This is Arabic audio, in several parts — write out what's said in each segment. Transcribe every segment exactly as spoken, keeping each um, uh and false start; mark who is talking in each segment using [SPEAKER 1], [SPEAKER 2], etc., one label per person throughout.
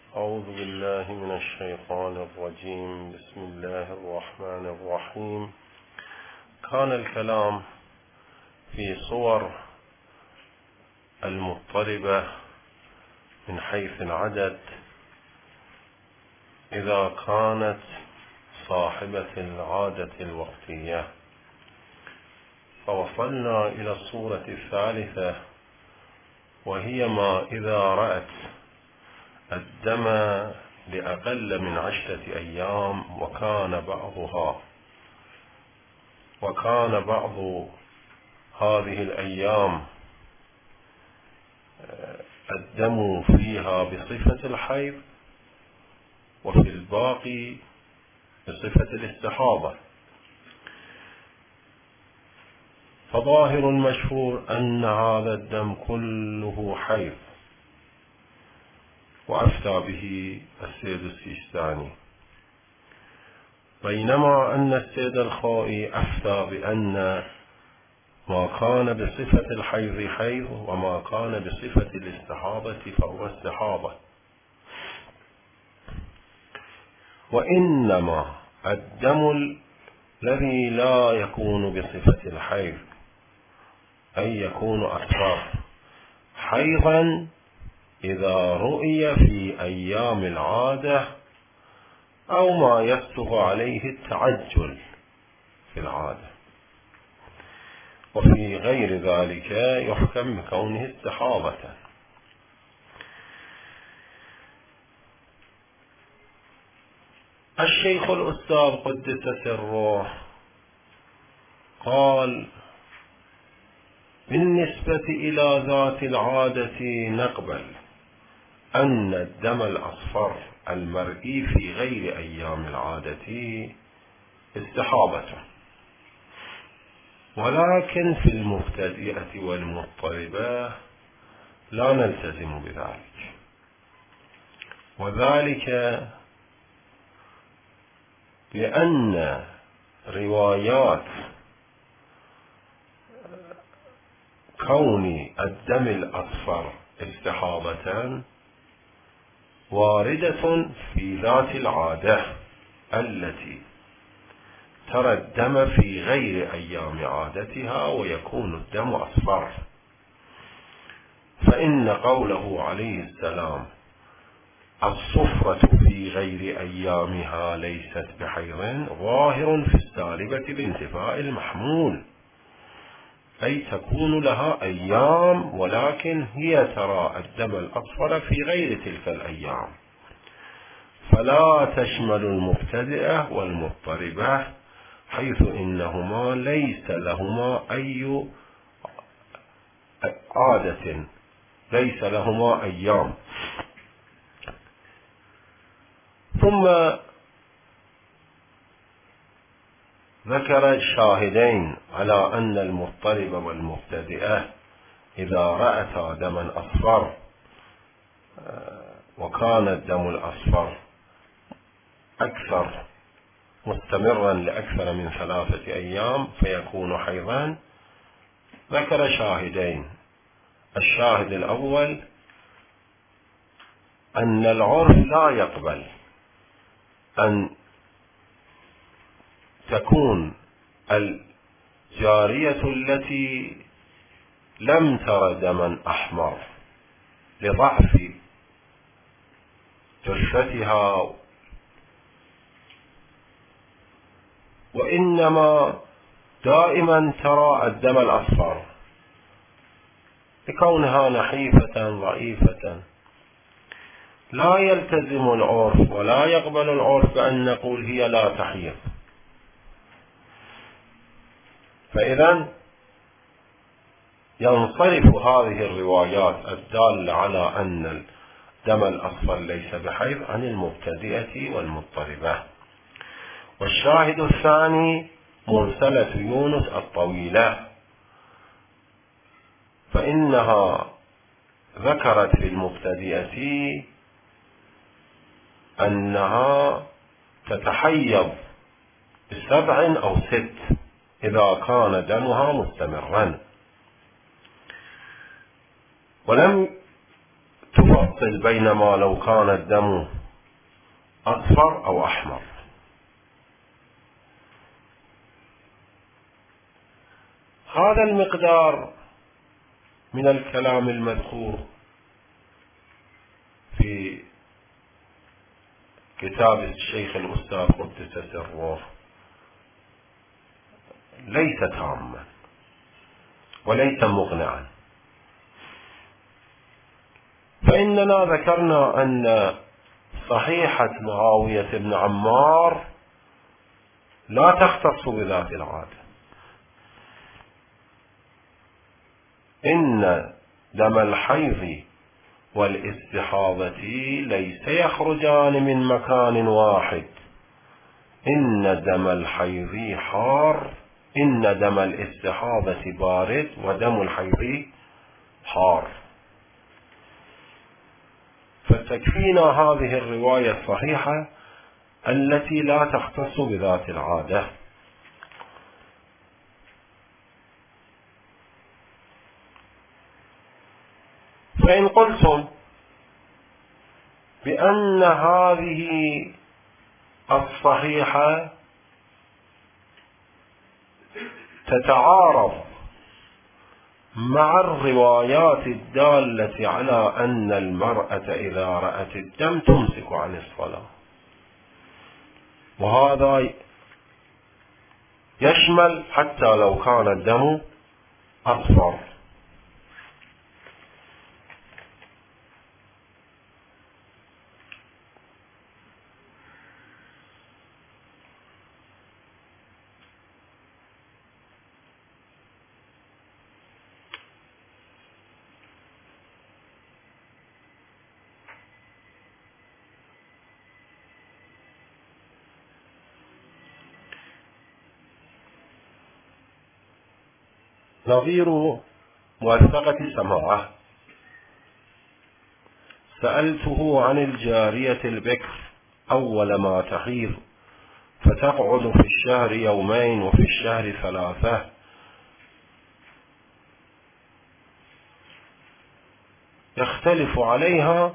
[SPEAKER 1] أعوذ بالله من الشيطان الرجيم. بسم الله الرحمن الرحيم. كان الكلام في صور المضطربة من حيث العدد إذا كانت صاحبة العادة الوقتية، فوصلنا إلى الصورة الثالثة، وهي ما إذا رأت الدم لأقل من عشرة أيام وكان بعضها وكان بعض هذه الأيام الدم فيها بصفة الحيض وفي الباقي بصفة الاستحاضة. فظاهر المشهور أن هذا الدم كله حيض، وأفتى به السيد السيستاني، بينما أن السيد الخوئي أفتى بأن ما كان بصفة الحيض حيض وما كان بصفة الاستحاضة فهو استحاضة. وإنما الدم الذي لا يكون بصفة الحيض أي يكون أصفر حيضا إذا رؤي في أيام العادة أو ما يسبق عليه التعجل في العادة، وفي غير ذلك يحكم بكونه استحاضة. الشيخ الأستاذ قدس سره قال: بالنسبة إلى ذات العادة نقبل أن الدم الأصفر المرئي في غير أيام العادة استحاضة، ولكن في المبتدئة والمضطربة لا نلتزم بذلك، وذلك لأن روايات كون الدم الأصفر استحاضة واردة في ذات العادة التي ترى الدم في غير أيام عادتها ويكون الدم أصفر، فإن قوله عليه السلام: الصفرة في غير أيامها ليست بحيض، ظاهر في السالبة بانتفاء المحمول، أي تكون لها أيام ولكن هي ترى الدم الأصفر في غير تلك الأيام، فلا تشمل المبتدئة والمضطربة، حيث إنهما ليس لهما أي عادة، ليس لهما أيام. ثم ذكر الشاهدين على أن المضطرب والمبتدئة إذا رأتا دما أصفر وكان الدم الأصفر أكثر مستمرا لأكثر من ثلاثة أيام فيكون حيضا. ذكر شاهدين: الشاهد الأول أن العرف لا يقبل أن تكون الجارية التي لم تر دما أحمر لضعف جثتها، وإنما دائما ترى الدم الأصفر لكونها نحيفة ضعيفة. لا يلتزم العرف ولا يقبل العرف بأن نقول هي لا تحيض. فإذا ينصرف هذه الروايات الدالة على أن الدم الأصفر ليس بحيض عن المبتدئة والمضطربة. والشاهد الثاني مرسلة يونس الطويلة، فإنها ذكرت في المبتدئة أنها تتحيض بسبع أو ست إذا كان دمها مستمرا، ولم تفصل بين ما لو كان الدم أصفر أو أحمر. هذا المقدار من الكلام المذكور في كتاب الشيخ الأستاذ قدس سره ليس تاما وليس مقنعا، فإننا ذكرنا أن صحيحة معاوية بن عمار لا تختص بذات العادة، إن دم الحيض والاستحاضة ليس يخرجان من مكان واحد، إن دم الحيض حار، إن دم الاستحاضة بارد ودم الحيض حار. فتكفينا هذه الرواية الصحيحة التي لا تختص بذات العادة. فإن قلتم بأن هذه الصحيحة تتعارض مع الروايات الدالة على أن المرأة إذا رأت الدم تمسك عن الصلاة، وهذا يشمل حتى لو كان الدم أصفر. نظير موثقة سماعة: سألته عن الجارية البكر أول ما تحيض فتقعد في الشهر يومين وفي الشهر ثلاثة، يختلف عليها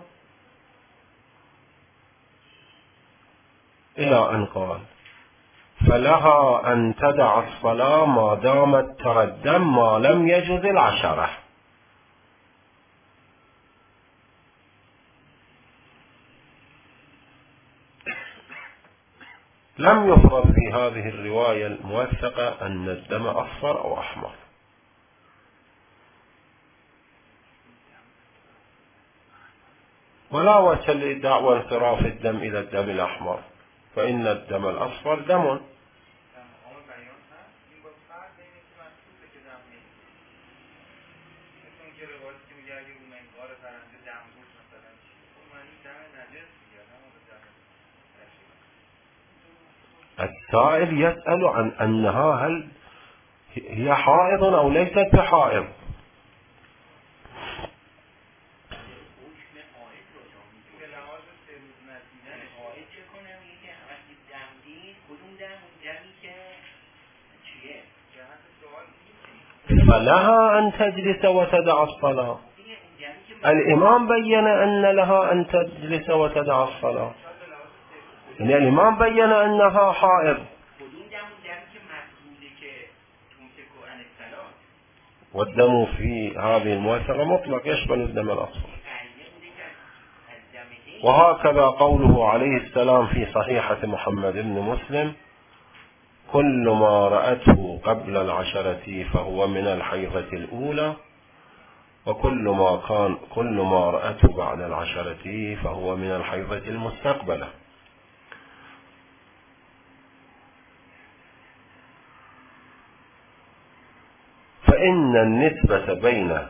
[SPEAKER 1] إلى أن قال: فلها أن تدع الصلاة ما دامت ترى الدم ما لم يجز العشرة. لم يفرض في هذه الرواية الموثقة أن الدم أصفر أو أحمر، ولا وجه لدعوى انصراف الدم إلى الدم الأحمر، فإن الدم الأصفر دم. السائل يسأل عن أنها هل هي حائض أو ليست بحائض. فلها أن تجلس وتدع الصلاة. الإمام بين أن لها أن تجلس وتدع الصلاة، يعني الإمام بين أنها حائض، والدم في هذه الموثقة مطلق يشمل الدم الأصفر. وهكذا قوله عليه السلام في صحيحة محمد بن مسلم: كل ما رأته قبل العشرة فهو من الحيضة الأولى، وكل ما كان كل ما رأته بعد العشرة فهو من الحيضة المستقبلة. فإن النسبة بين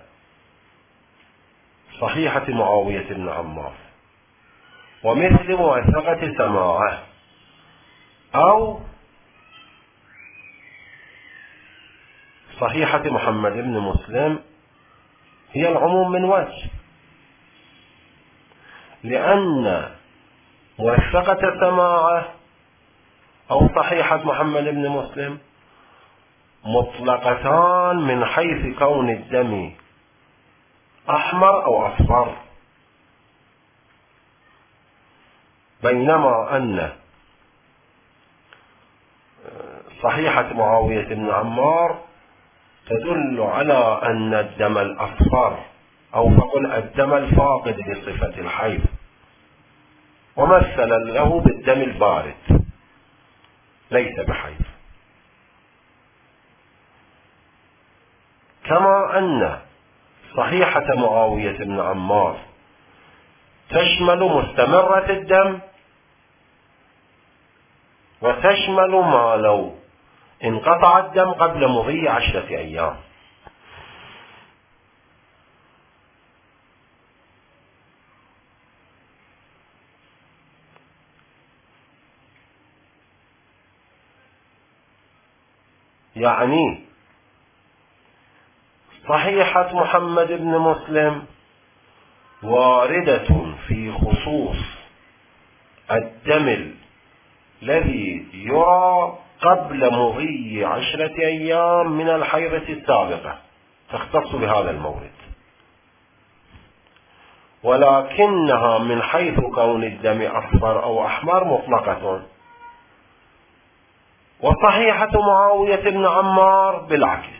[SPEAKER 1] صحيحة معاوية بن عمار ومثل موثقة سماعة أو صحيحة محمد بن مسلم هي العموم من وجه، لأن موثقة سماعة أو صحيحة محمد بن مسلم مطلقتان من حيث كون الدم أحمر أو أصفر، بينما أن صحيحة معاوية بن عمار تدل على أن الدم الأصفر أو فقل الدم الفاقد لصفة الحيض، ومثل له بالدم البارد ليس بحيض. كما أن صحيحة معاوية بن عمار تشمل مستمرة الدم وتشمل ما لو انقطع الدم قبل مضي عشرة أيام. يعني صحيحة محمد بن مسلم واردة في خصوص الدم الذي يرى قبل مضي عشرة أيام من الحيضة السابقة، تختص بهذا المورد، ولكنها من حيث كون الدم أصفر أو أحمر مطلقة. وصحيحة معاوية بن عمار بالعكس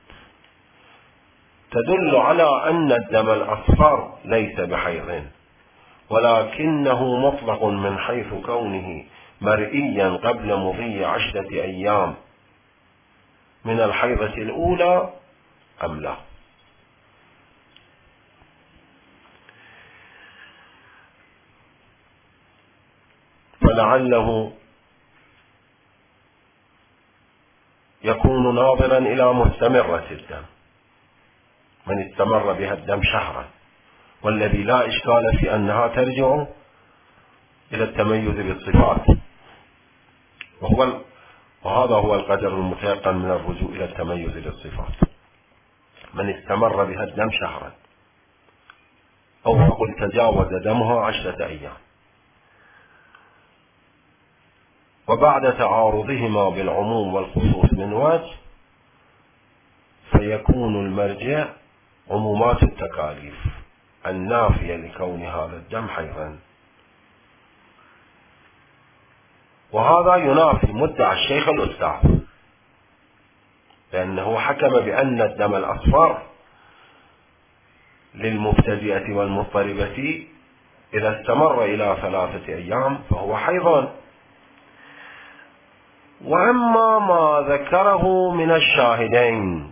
[SPEAKER 1] تدل على أن الدم الأصفر ليس بحيض، ولكنه مطلق من حيث كونه مرئيا قبل مضي عشرة أيام من الحيضة الأولى أم لا. فلعله يكون ناظرا إلى مستمرة الدم، من استمر بها الدم شهرا، والذي لا إشكال في أنها ترجع إلى التميز بالصفات، وهو وهذا هو القدر المتيقن من الرجوع إلى التميز بالصفات، من استمر بها الدم شهرا أو نقول تجاوز دمها عشرة أيام. وبعد تعارضهما بالعموم والخصوص من وجه فيكون المرجع عمومات التكاليف النافية لكون هذا الدم حيضا، وهذا ينافي مدعى الشيخ الأستاذ، لأنه حكم بأن الدم الأصفر للمبتدئة والمضطربة إذا استمر إلى ثلاثة أيام فهو حيض. وأما ما ذكره من الشاهدين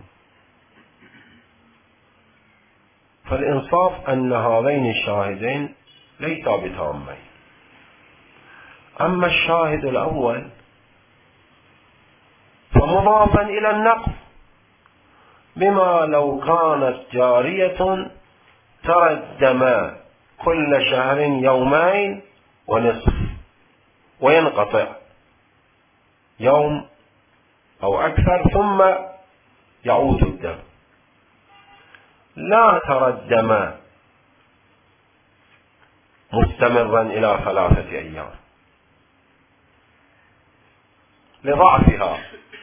[SPEAKER 1] فالإنصاف أن هذين الشاهدين ليسا بتامين. أما الشاهد الأول فمضافا إلى النقص، بما لو كانت جارية ترى الدم كل شهر يومين ونصف وينقطع يوم أو أكثر ثم يعود الدم، لا ترى الدم مستمرا إلى ثلاثة أيام لضعفها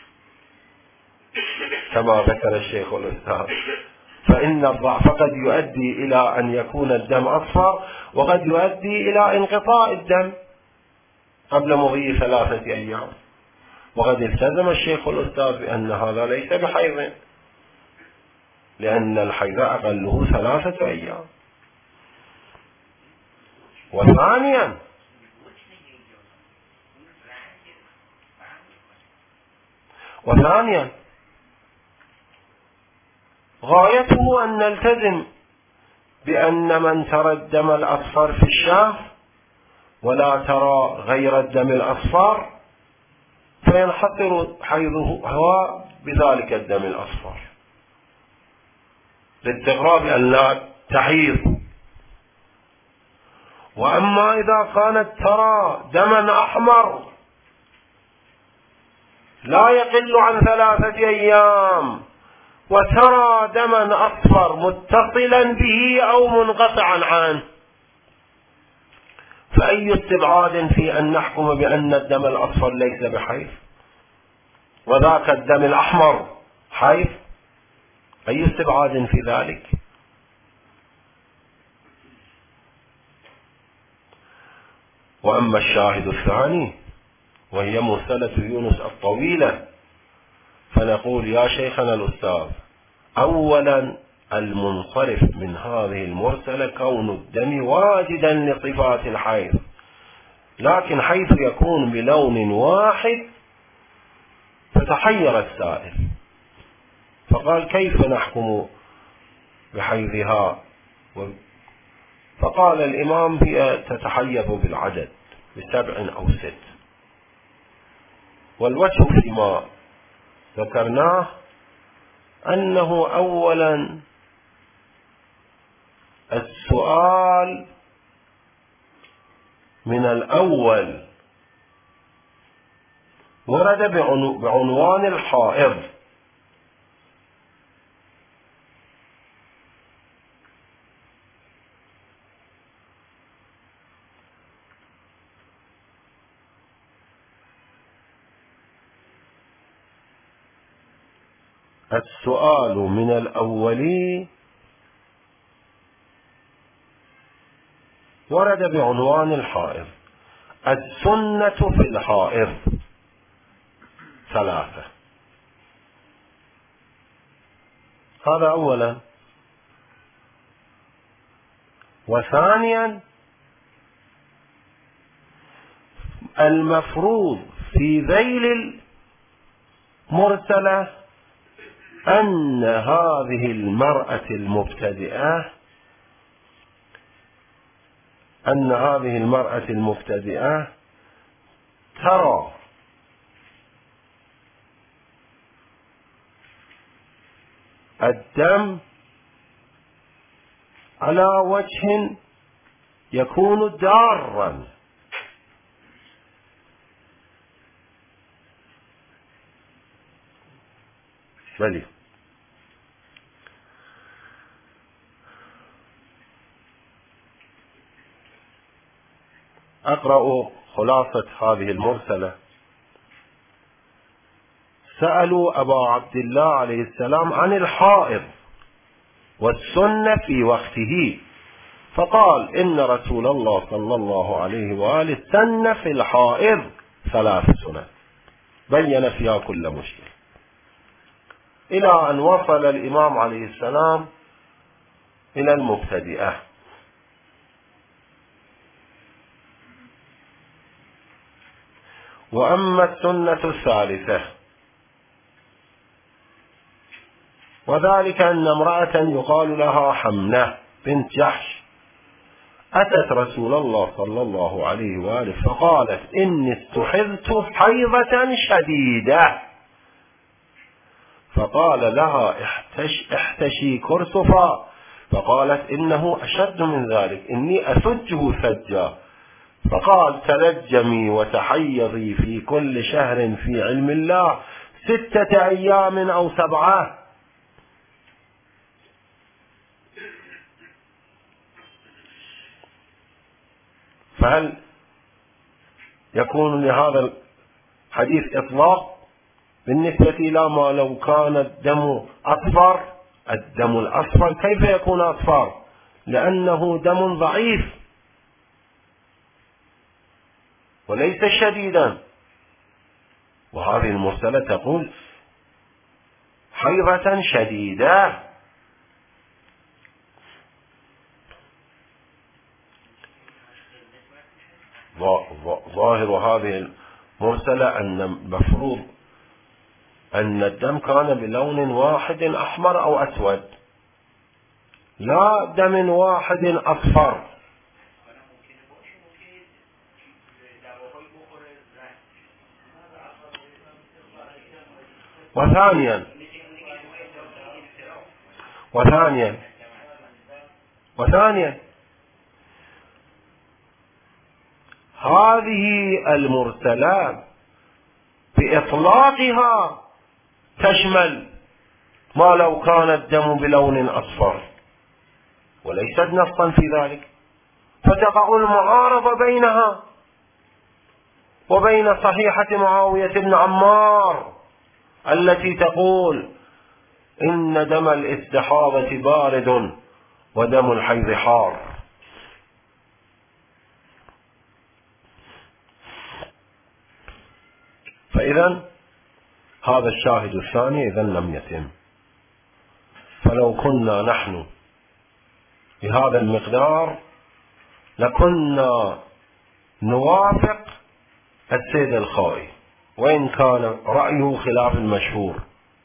[SPEAKER 1] كما ذكر الشيخ الأستاذ، فإن الضعف قد يؤدي إلى أن يكون الدم أصفر، وقد يؤدي إلى انقطاع الدم قبل مضي ثلاثة أيام. وقد التزم الشيخ الأستاذ بأن هذا ليس بحيض، لأن الحيض أقله ثلاثة أيام. وثانيا وثانيا غايته أن نلتزم بأن من ترى الدم الأصفر في الشهر ولا ترى غير الدم الأصفر فينحصر حيضه هو بذلك الدم الأصفر، لاستغراب أن لا تحيض. وأما إذا كانت ترى دما أحمر لا يقل عن ثلاثة أيام وترى دما أصفر متصلا به أو منقطعا عنه، فأي استبعاد في أن نحكم بأن الدم الأصفر ليس بحيض وذاك الدم الأحمر حيض؟ أي استبعاد في ذلك؟ وأما الشاهد الثاني وهي مرسلة يونس الطويلة، فنقول يا شيخنا الأستاذ، أولا المنصرف من هذه المرسلة كون الدم واجدا لصفات الحيض، لكن حيث يكون بلون واحد فتحير السائل فقال كيف نحكم بحيضها؟ فقال الإمام هي تتحيض بالعدد بسبع أو ست. والوجه فيما ذكرناه أنه أولا السؤال من الأول ورد بعنوان الحائض، السؤال من الأول ورد بعنوان الحائض. السنة في الحائض ثلاثة، هذا أولا. وثانيا المفروض في ذيل المرسلة أن هذه المرأة المبتدئة أن هذه المرأة المبتدئة ترى الدم على وجه يكون دارا، بلي أقرأ خلاصة هذه المرسلة. سألوا أبا عبد الله عليه السلام عن الحائض والسنة في وقته، فقال إن رسول الله صلى الله عليه وآله سن في الحائض ثلاث سنن بين فيها كل مشكل، إلى أن وصل الإمام عليه السلام إلى المبتدئة. وأما السنة الثالثة وذلك أن امرأة يقال لها حمنة بنت جحش أتت رسول الله صلى الله عليه وآله فقالت إني استحضت حيضة شديدة، فقال لها احتش احتشي كرسفا، فقالت إنه أشد من ذلك، إني أسجه سجا، فقال تلجمي وتحيضي في كل شهر في علم الله ستة أيام أو سبعة. فهل يكون لهذا الحديث إطلاق بالنسبة إلى ما لو كان الدم أصفر؟ الدم الأصفر كيف يكون أصفر؟ لأنه دم ضعيف وليس شديدا. وهذه المرسلة تقول حيضة شديدة. ظاهر هذه المرسلة أن المفروض أن الدم كان بلون واحد أحمر أو أسود، لا دم واحد أصفر. وثانيا وثانيا وثانيا هذه المرسلات بإطلاقها تشمل ما لو كان الدم بلون أصفر وليست نصا في ذلك، فتقع المعارضة بينها وبين صحيحة معاوية بن عمار التي تقول إن دم الاستحاضة بارد ودم الحيض حار. فإذا هذا الشاهد الثاني إذا لم يتم. فلو كنا نحن بهذا المقدار لكنا نوافق السيد الخوئي، وإن كان رأيه خلاف المشهور،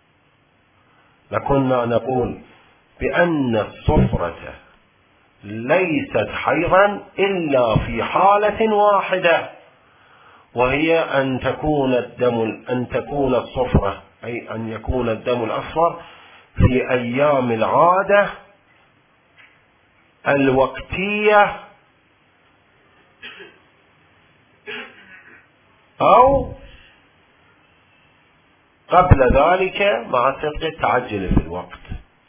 [SPEAKER 1] لكنا نقول بأن الصفرة ليست حيضا إلا في حالة واحدة، وهي أن تكون الدم أن تكون الصفرة أي أن يكون الدم الأصفر في أيام العادة الوقتية أو قبل ذلك مع صدق التعجل في الوقت.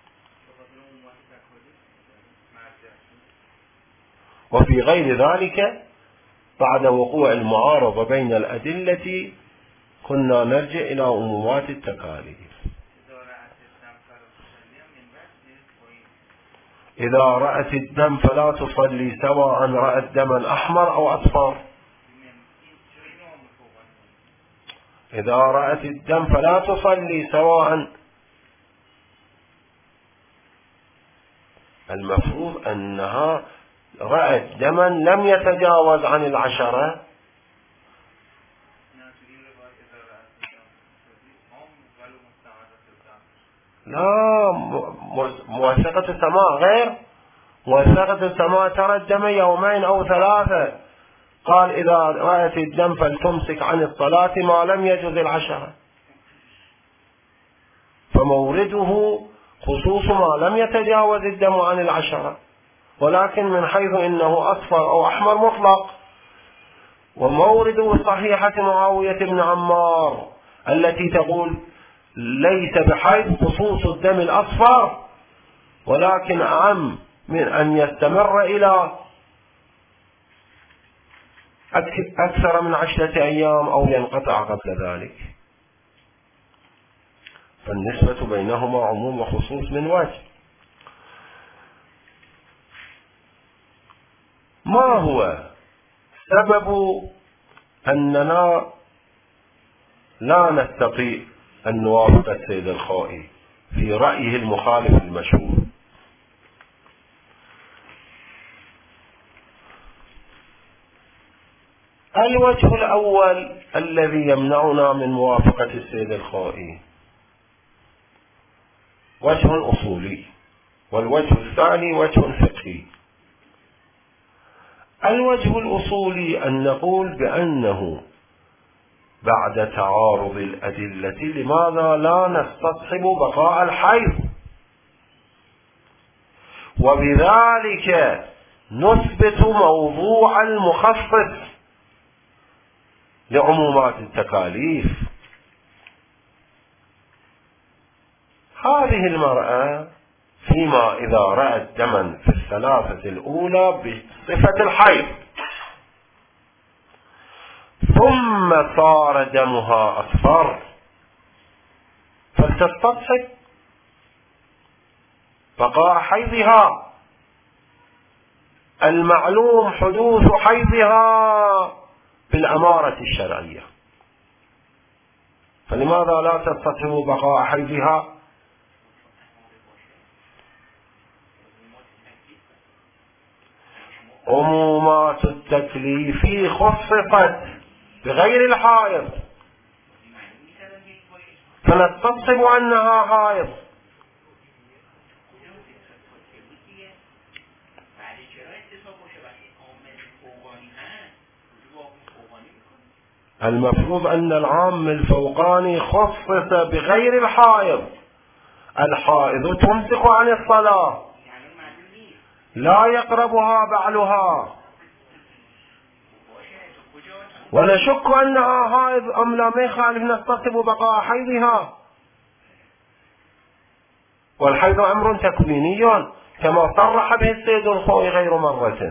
[SPEAKER 1] وفي غير ذلك بعد وقوع المعارضة بين الأدلة كنا نرجع إلى عمومات التكاليف. إذا رأت الدم فلا تصلي سواء رأت دما أحمر أو أصفر. إذا رأت الدم فلا تصلي سواء، المفروض أنها رأت دما لم يتجاوز عن العشرة. لا، موثقة السماء غير موثقة السماء ترى الدم يومين أو ثلاثة. قال إذا رأت الدم فلتمسك عن الصلاة ما لم يجوز العشرة، فمورده خصوص ما لم يتجاوز الدم عن العشرة، ولكن من حيث إنه أصفر أو أحمر مطلق. ومورده صحيحة معاوية بن عمار التي تقول ليس بحيث خصوص الدم الأصفر، ولكن أعم من أن يستمر إلى أكثر من عشرة أيام أو ينقطع قبل ذلك. فالنسبة بينهما عموم وخصوص من وجه. ما هو سبب أننا لا نستطيع أن نوافق السيد الخوئي في رأيه المخالف المشهور؟ الوجه الأول الذي يمنعنا من موافقة السيد الخوئي وجه أصولي، والوجه الثاني وجه فقهي. الوجه الأصولي أن نقول بأنه بعد تعارض الأدلة لماذا لا نستصحب بقاء الحيض، وبذلك نثبت موضوع المخصص لعمومات التكاليف. هذه المرأة فيما إذا رأت دما في الثلاثة الأولى بصفة الحيض ثم صار دمها أصفر، فلتستصحب بقاء حيضها، المعلوم حدوث حيضها بالأمارة الشرعية. فلماذا لا تستصحب بقاء حيضها؟ عمومات التكليف خصصت بغير الحائض، فنستصحب أنها حائض. المفروض أن العام الفوقاني خصص بغير الحائض. الحائض تمسك عن الصلاة، لا يقربها بعلها، ونشك أنها حائض أم لا، ما يخالف نستصحب بقاء حيضها. والحيض أمر تكويني كما صرح به السيد الخوئي غير مرة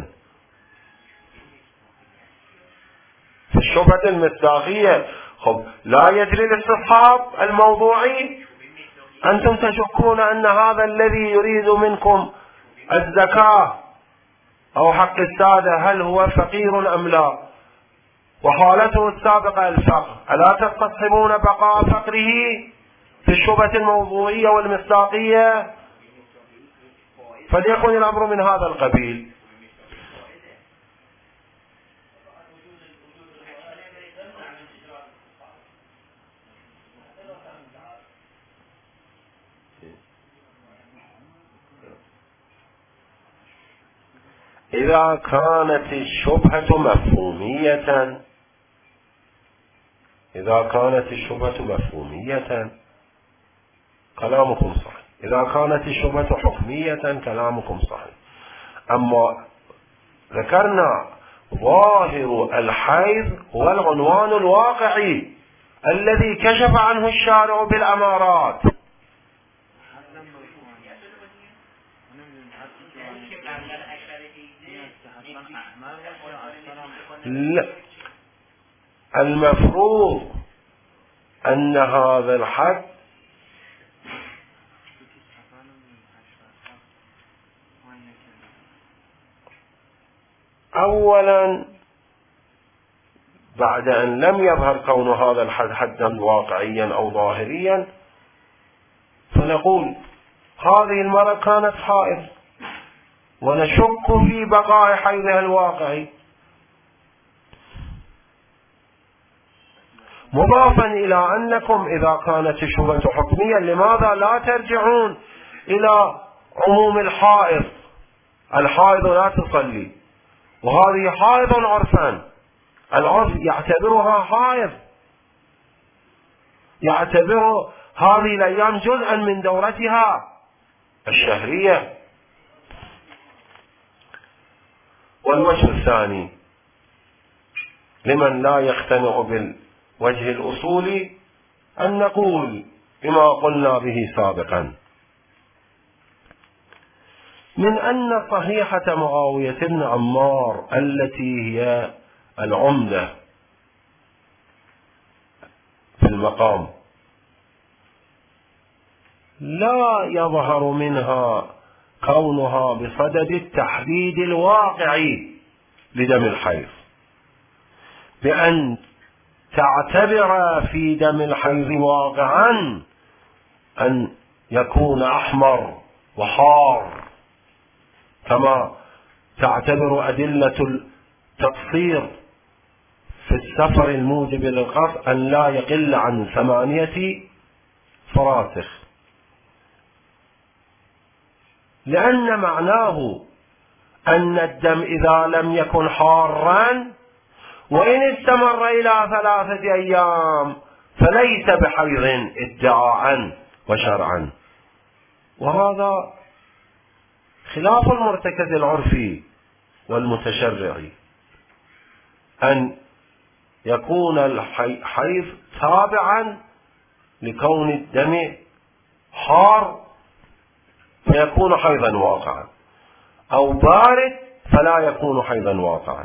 [SPEAKER 1] في الشبهة المصداقية. خب لا يجري الاستصحاب الموضوعي، أنتم تشكون أن هذا الذي يريد منكم الزكاة أو حق السادة هل هو فقير أم لا؟ وحالته السابقة الفقر، ألا تستصحبون بقاء فقره في الشبهة الموضوعية والمصداقية؟ فليكن الأمر من هذا القبيل. إذا كانت الشبهة مفهومية إذا كانت الشبهة مفهومية كلامكم صحيح، إذا كانت الشبهة حكمية كلامكم صحيح. أما ذكرنا ظاهر الحيض هو العنوان الواقعي الذي كشف عنه الشارع بالأمارات. لا، المفروض أن هذا الحد أولا بعد أن لم يظهر كون هذا الحد حدا واقعيا أو ظاهريا، فنقول هذه المرأة كانت حائض ونشك في بقاء حيضها الواقعي، مضافا إلى أنكم إذا كانت الشبهة حكمية لماذا لا ترجعون إلى عموم الحائض؟ الحائض لا تصلي، وهذه حائض عرفا، العرف يعتبرها حائض، يعتبر هذه الأيام جزءا من دورتها الشهرية. والوجه الثاني لمن لا يقتنع بالوجه الأصولي أن نقول بما قلنا به سابقا من أن صحيحة معاوية بن عمار التي هي العمدة في المقام لا يظهر منها كونها بصدد التحديد الواقعي لدم الحيض، بأن تعتبر في دم الحيض واقعا أن يكون أحمر وحار، كما تعتبر أدلة التقصير في السفر الموجب للقصر أن لا يقل عن ثمانية فراسخ، لأن معناه أن الدم إذا لم يكن حارا وإن استمر إلى ثلاثة أيام فليس بحيض ادعاء وشرعا، وهذا خلاف المرتكز العرفي والمتشرعي أن يكون الحيض تابعا لكون الدم حار فيكون حيضا واقعا، أو بارد فلا يكون حيضا واقعا.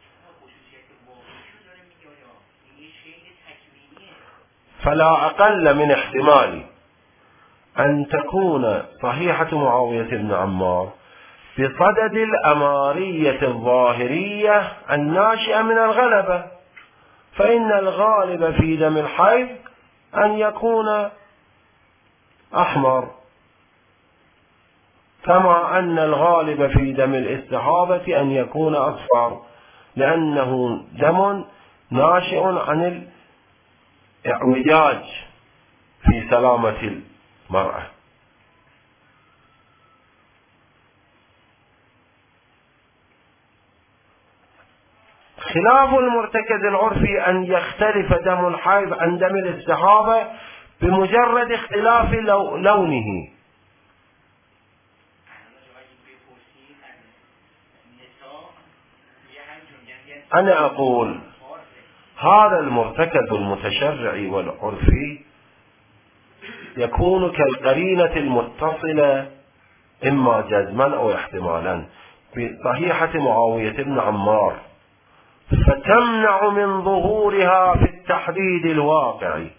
[SPEAKER 1] فلا أقل من احتمال أن تكون صحيحة معاوية بن عمار بصدد الأمارية الظاهرية الناشئة من الغلبة، فإن الغالب في دم الحيض أن يكون أحمر، كما أن الغالب في دم الاستحاضة أن يكون أصفر، لأنه دم ناشئ عن الإعوجاج في سلامة المرأة. خلاف المرتكز العرفي أن يختلف دم الحيض عن دم الاستحاضة بمجرد اختلاف لونه. أنا أقول هذا المرتكز المتشرعي والعرفي يكون كالقرينة المتصلة إما جزما أو احتمالا بصحيحة معاوية بن عمار، فتمنع من ظهورها في التحديد الواقعي،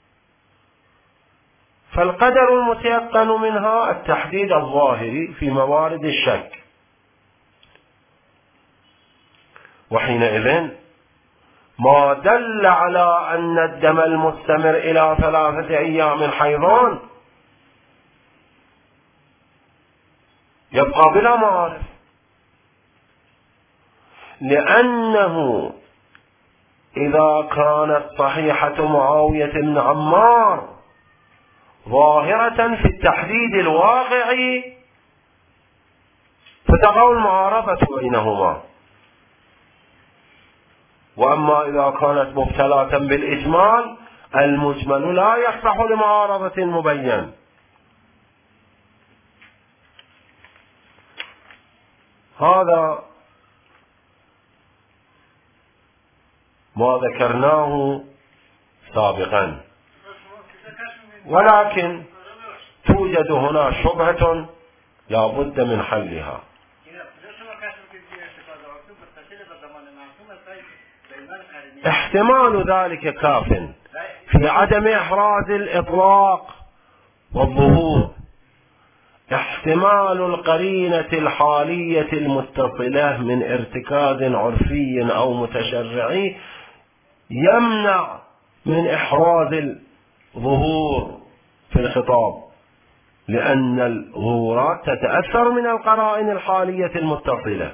[SPEAKER 1] فالقدر المتيقن منها التحديد الظاهري في موارد الشك، وحينئذ ما دل على أن الدم المستمر إلى ثلاثة أيام حيضان يبقى بلا معارف، لأنه إذا كانت صحيحة معاوية بن عمار ظاهرة في التحديد الواقعي فتقع المعارفة بينهما، وأما إذا كانت مبتلاة بالإجمال المجمل لا يصلح لمعارضة المبين. هذا ما ذكرناه سابقا، ولكن توجد هنا شبهة لا بد من حلها. احتمال ذلك كاف في عدم إحراز الإطلاق والظهور، احتمال القرينة الحالية المتصلة من ارتكاز عرفي أو متشرعي يمنع من إحراز الظهور في الخطاب، لأن الظهورات تتأثر من القرائن الحالية المتصلة،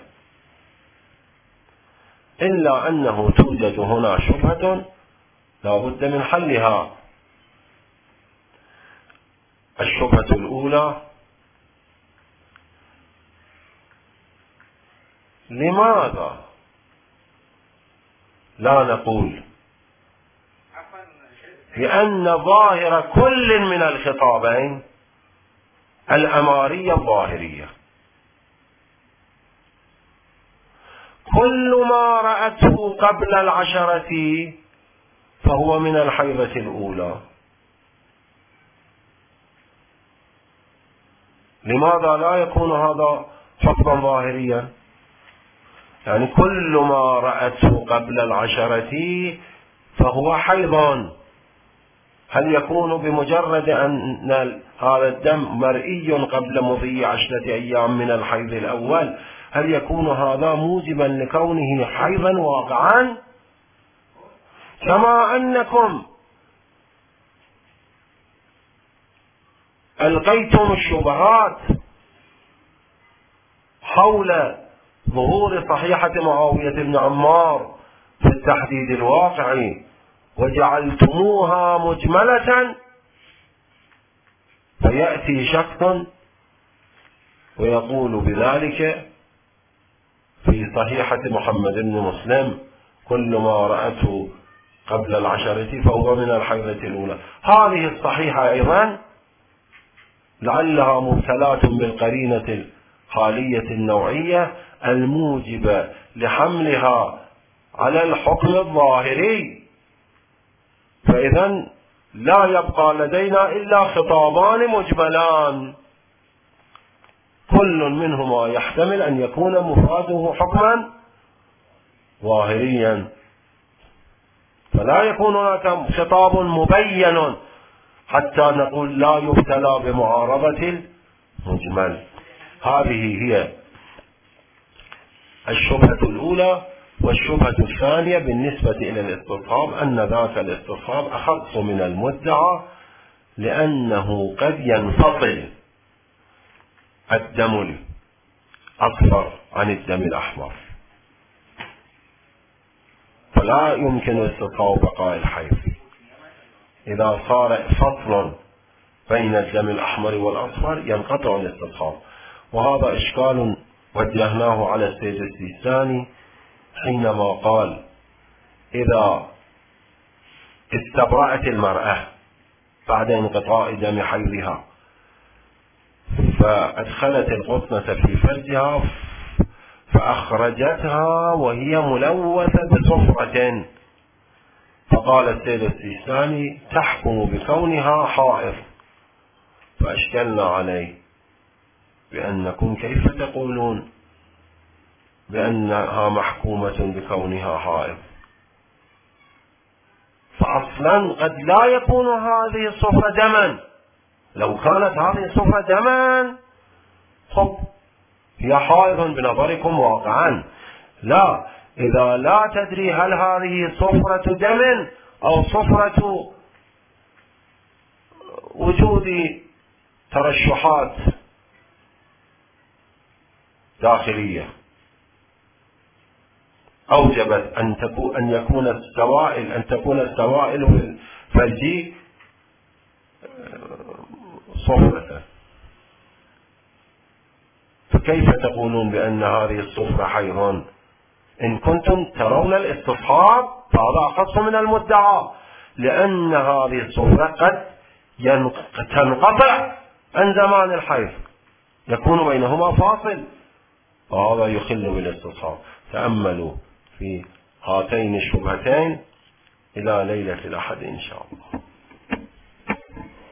[SPEAKER 1] إلا أنه توجد هنا شبهة لا بد من حلها. الشبهة الأولى: لماذا لا نقول لأن ظاهر كل من الخطابين الأمارية الظاهرية، كل ما رأته قبل العشرة فهو من الحيضة الأولى، لماذا لا يكون هذا حكما ظاهريا؟ يعني كل ما رأته قبل العشرة فهو حيض. هل يكون بمجرد أن هذا الدم مرئي قبل مضي عشرة أيام من الحيض الأول هل يكون هذا موجبا لكونه حيضا واقعا؟ كما أنكم ألقيتم الشبهات حول ظهور صحيحة معاوية بن عمار في التحديد الواقعي وجعلتموها مجملة، فيأتي شخص ويقول بذلك في صحيحة محمد بن مسلم كل ما رأته قبل العشرة فهو من الحيضة الأولى. هذه الصحيحة أيضا لعلها مبتلاة بالقرينة الحالية النوعية الموجبة لحملها على الحكم الظاهري، فإذا لا يبقى لدينا إلا خطابان مجملان كل منهما يحتمل أن يكون مفاده حكما ظاهريا، فلا يكون هناك خطاب مبين حتى نقول لا يبتلى بمعارضة المجمل. هذه هي الشبهة الأولى. والشبهة الثانية بالنسبة إلى الاستصحاب أن ذاك الاستصحاب أخص من المدعى، لأنه قد ينفصل الدم الأصفر عن الدم الأحمر، فلا يمكن استصحاب بقاء الحيض. إذا صار فصل بين الدم الأحمر والأصفر ينقطع الاستصحاب، وهذا إشكال وجهناه على السيد السيستاني حينما قال إذا استبرأت المرأة بعد انقطاع دم حيضها فأدخلت القطنة في فرجها فأخرجتها وهي ملوثة بصفرة، فقال السيد السيستاني تحكم بكونها حائض، فأشكلنا عليه بأنكم كيف تقولون بأنها محكومة بكونها حائض، فأصلا قد لا يكون هذه الصفرة دما. لو كانت هذه الصفرة دما خب هي حائض بنظركم واقعا، لا، إذا لا تدري هل هذه صفرة دم أو صفرة وجود ترشحات داخلية أوجبت أن تكون أن يكون السوائل أن تكون السوائل في الفرج صفرة، فكيف تقولون بأن هذه الصفرة حيض؟ إن كنتم ترون الاستصحاب فهذا أخص من المدعى، لأن هذه الصفرة قد تنقطع عن زمان الحيض، يكون بينهما فاصل، وهذا يخل بالاستصحاب. تأملوا في هاتين الشبهتين إلى ليلة الأحد إن شاء الله.